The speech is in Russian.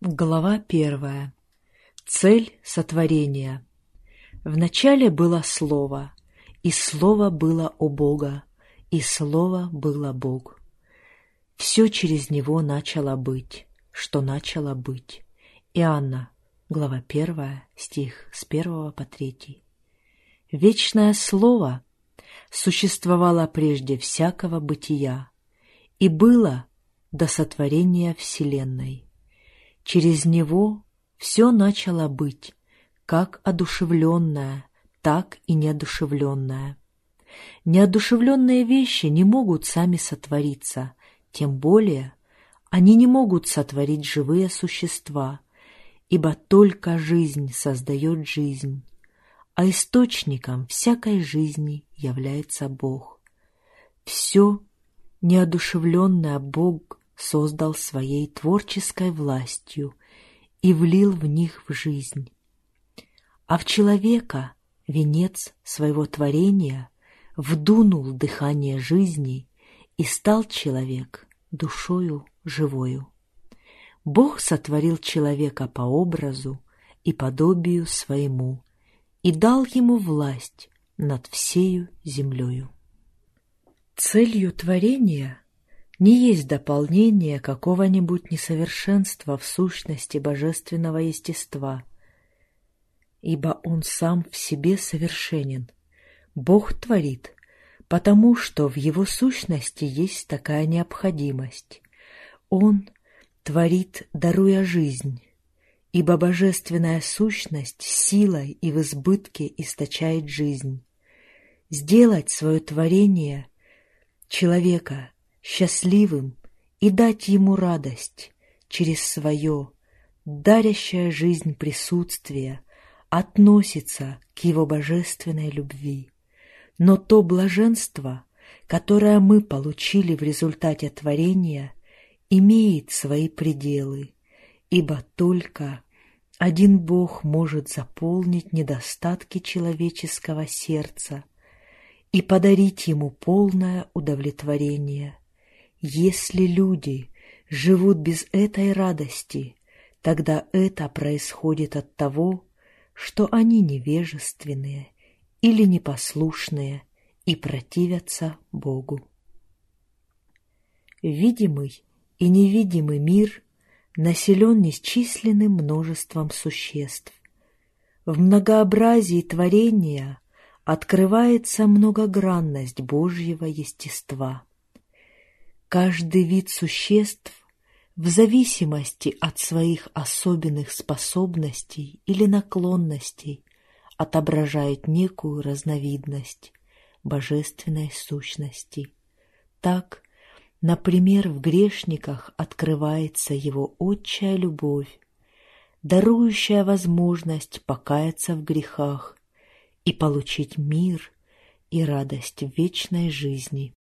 Глава 1. Цель сотворения. Вначале было Слово, и Слово было у Бога, и Слово было Бог. Все через Него начало быть, что начало быть. Иоанна, глава 1, стих с 1 по 3. Вечное Слово существовало прежде всякого бытия и было до сотворения вселенной. Через Него все начало быть, как одушевленное, так и неодушевленное. Неодушевленные вещи не могут сами сотвориться, тем более они не могут сотворить живые существа, ибо только жизнь создает жизнь, а источником всякой жизни является Бог. Все неодушевленное Бог создал своей творческой властью и влил в них в жизнь. А в человека, венец своего творения, вдунул дыхание жизни, и стал человек душою живою. Бог сотворил человека по образу и подобию своему и дал ему власть над всею землею. Целью творения не есть дополнение какого-нибудь несовершенства в сущности божественного естества, ибо Он сам в себе совершенен. Бог творит, потому что в Его сущности есть такая необходимость. Он творит, даруя жизнь, ибо божественная сущность силой и в избытке источает жизнь. Сделать свое творение человека счастливым и дать ему радость через свое, дарящее жизнь присутствие, относится к его божественной любви. Но то блаженство, которое мы получили в результате творения, имеет свои пределы, ибо только один Бог может заполнить недостатки человеческого сердца и подарить ему полное удовлетворение. Если люди живут без этой радости, тогда это происходит от того, что они невежественные или непослушные и противятся Богу. Видимый и невидимый мир населен несчисленным множеством существ. В многообразии творения открывается многогранность Божьего естества. Каждый вид существ в зависимости от своих особенных способностей или наклонностей отображает некую разновидность божественной сущности. Так, например, в грешниках открывается Его отчая любовь, дарующая возможность покаяться в грехах и получить мир и радость вечной жизни.